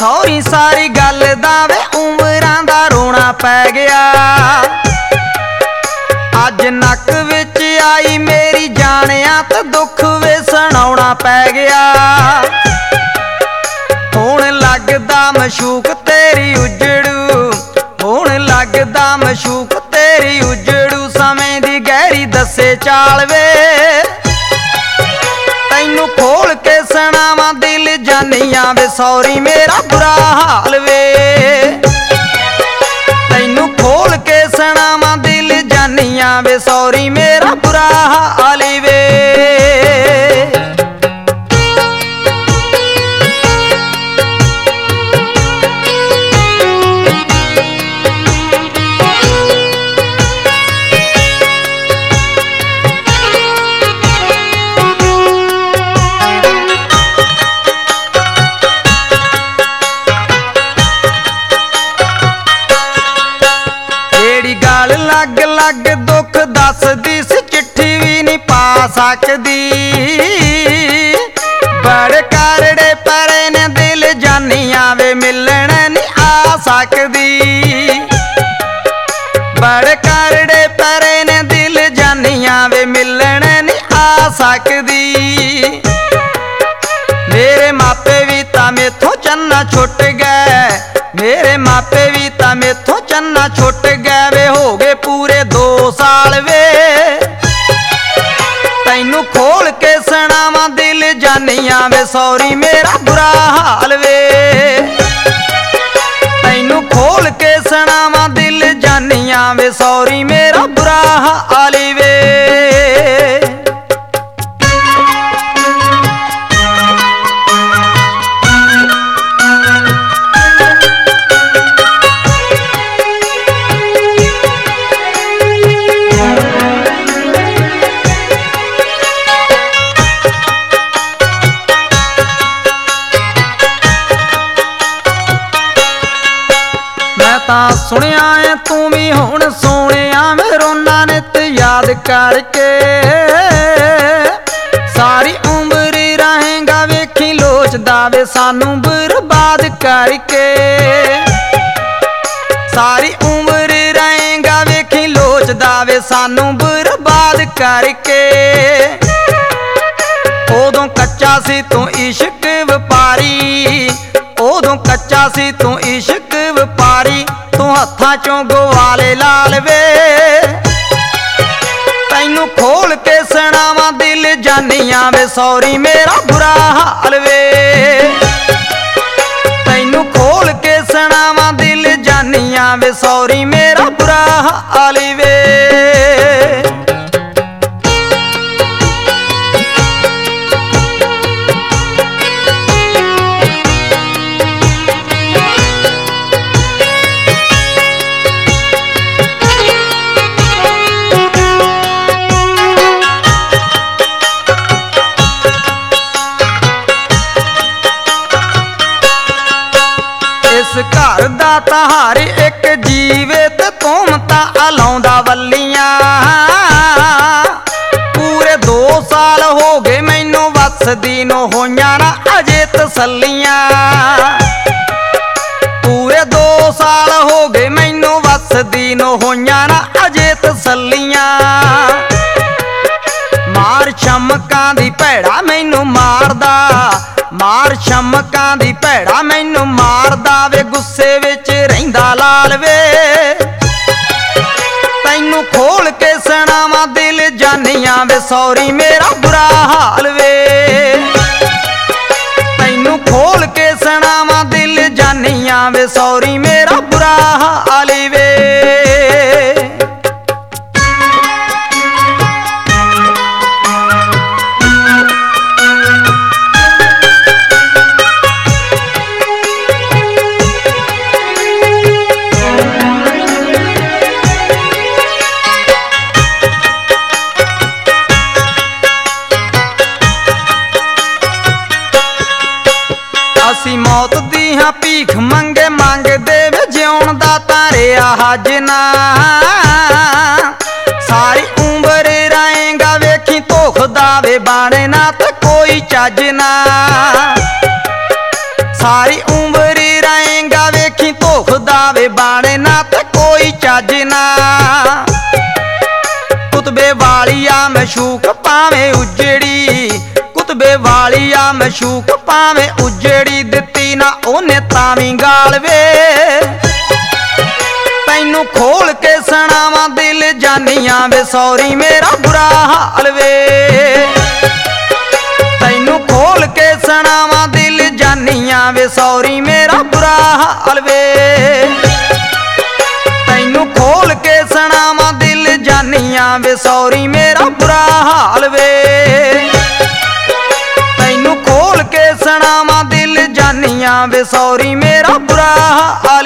सौरी सारी गल दा वे उमरां दा रोना पै गया। अज नक विच आई मेरी जानिया ते दुख वे सुनाउणा पै गया। हुण लगदा मशूक तेरी उजड़ू, हुण लगदा मशूक तेरी उजड़ू, समय दी गहरी दसे चाल वे। तैनू खोल के सुणावां दिल जानिया वे सौरी मेरा बुरा हाल वे। तैनू खोल के सुणावां दिल जानिया वे सौरी मेरा बुरा हाल वे। लग लग दुख दसदी सी चिट्ठी भी नहीं पा सकदी। बड़े करड़े परे ने दिल जानिया वे मिलन नहीं आ सकदी। बड़े करड़े परे ने दिल जानिया वे मिलन नहीं आ सकदी। मेरे मापे भी तां मेथों चन्ना छुट गए, मेरे मापे भी तां मेथों चन्ना छुट गए वे। हो गए पूरे 2 साल वे। तैनू खोल के सुणावां दिल जानिया वे सौरी मेरा बुरा हाल वे। तैनू खोल के सुणावां दिल जानिया वे सौरी मेरा बुरा हाल वे। सुनिया है तू भी हुण सोनिया वे रोना नित याद करके। सारी उम्र रहेगा वेखी लोचदा वे सानू बर्बाद करके। सारी उम्र रहेगा वेखी लोचदा वे सानू बर्बाद करके। उदों कच्चा सी तू इश्क व्यापारी, उदों कच्चा सी तू इश्क व्यापारी, तू हत्थां चों गवाले लाल वे। तैनू खोल के सुणावां दिल जानिया वे सौरी मेरा बुरा हाल वे। तैनू खोल के सुणावां दिल जानिया वे सौरी मेरा बुरा हाल वे। घर दा तहार एक जीवे ते तुम तां लाउंदा वल्लियां। पूरे 2 साल हो गए मैनू वसदी नो होइयां ना अजे तसल्लियां। पूरे 2 साल हो गए मैनू वसदी नो होइयां ना अजे तसल्लियां। मार चमकां दी भैड़ा मैनू मारदा, मार चमकां दी भैड़ा मैनू मारदा वे। गुस्से विच रहिंदा लाल वे। तैनू खोल के सुणावां दिल जानिया वे सौरी मेरा बुरा हाल वे। तैनू खोल के सुणावां दिल जानिया वे सौरी मेरा बुरा हाल वे। असी मौत दी हाँ भीख मंगे मंगदे वे जिउण दा तारिया हाजना। सारी उम्र रहेगा वेखी धोखदा वे बाणे ना ते कोई चजना। सारी उम्र ਸੁਖਦਾ ਵੇ ਬਾਣੇ ਨਾ ਤੇ ਕੋਈ ਚੱਜ ਨਾ ਕੁਤਬੇ ਵਾਲੀਆ ਮਸ਼ੂਕ ਭਾਵੇਂ ਉਜੜੀ ਕੁਤਬੇ ਵਾਲੀਆ ਮਸ਼ੂਕ ਭਾਵੇਂ ਉਜੜੀ ਦਿੱਤੀ ਨਾ ਉਹਨੇ ਤਾਂ ਵੀ ਗਾਲ ਵੇ ਤੈਨੂੰ ਖੋਲ ਕੇ ਸੁਣਾਵਾਂ ਦਿਲ ਜਾਨੀਆਂ ਵੇ ਸੌਰੀ ਮੇਰਾ ਬੁਰਾ ਹਾਲ ਵੇ ਤੈਨੂੰ ਖੋਲ ਕੇ ਸੁਣਾਵਾਂ ਦਿਲ ਜਾਨੀਆਂ ਵੇ ਸੌਰੀ ਮੇਰਾ ਬੁਰਾ ਹਾਲ ਵੇ ਤੈਨੂੰ ਖੋਲ ਕੇ ਸੁਣਾਵਾਂ ਦਿਲ ਜਾਨੀਆਂ ਵੇ ਸੌਰੀ ਮੇਰਾ ਬੁਰਾ ਹਾਲ ਵੇ ਤੈਨੂੰ ਖੋਲ ਕੇ ਸੁਣਾਵਾਂ ਦਿਲ ਜਾਨੀਆਂ ਵੇ ਸੌਰੀ ਮੇਰਾ ਬੁਰਾ ਹਾਲ